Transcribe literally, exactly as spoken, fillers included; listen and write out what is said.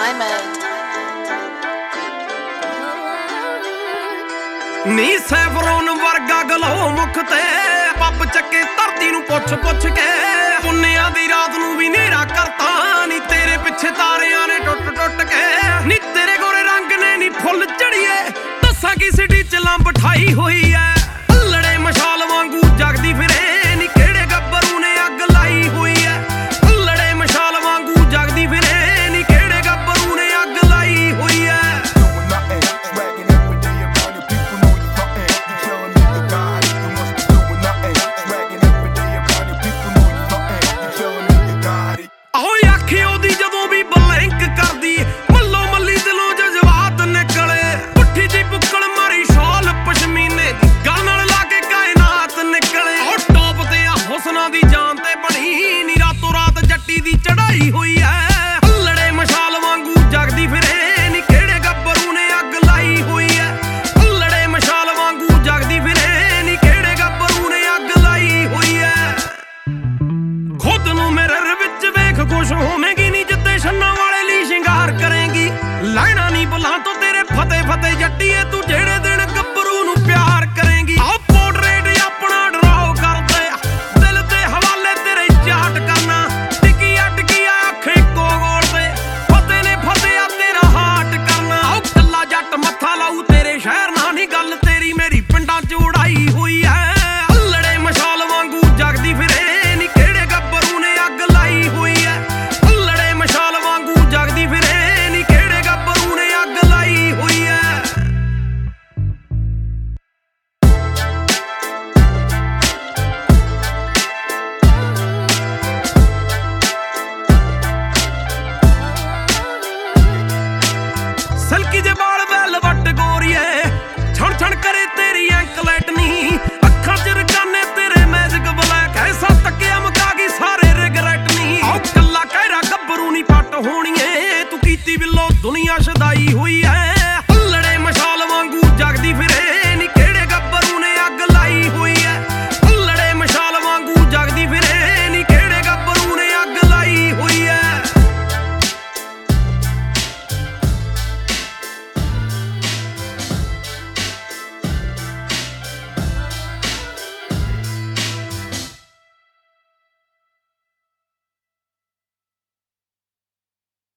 Diamond. ਨੀ saffron ਵਰਗਾ ਗਲੋ ਮੁਖ ਤੇ ਪੱਬ ਚੱਕੇ ਧਰਤੀ ਨੂੰ ਪੁੱਛ ਪੁੱਛ ਕੇ ਪੁੰਨਿਆਂ ਦੀ ਰਾਤ ਨੂੰ ਵੀ ਨੇਰਾ ਕਰਤਾ ਨੀ ਤੇਰੇ ਪਿੱਛੇ ਤਾਰਿਆਂ ਨੇ ਟੁੱਟ ਟੁੱਟ ਕੇ ਨੀ ਤੇਰੇ ਗੋਰੇ ਰੰਗ ਨੇ ਨੀ ਫੁੱਲ ਝੜੀਏ ਦੱਸਾਂ ਕੀ ਸਿਟੀ ਚ ਲੰਬ ਠਾਈ ਹੋਈ ਐ ਅਲੜੇ ਮਸ਼ਾਲ ਵਾਂਗੂ ਜਗਦੀ ਫਿਰੇ ਨੀ ਕਿਹੜੇ ਗੱਭਰੂ ਨੇ ਅੱਗ ਲਾਈ ਹੋਈ ਐ ਅਲੜੇ ਮਸ਼ਾਲ ਵਾਂਗੂ ਜਗਦੀ ਫਿਰੇ ਨੀ ਕਿਹੜੇ ਗੱਭਰੂ ਨੇ ਅੱਗ ਲਾਈ ਹੋਈ ਐ ਦੀ ਜਾਨ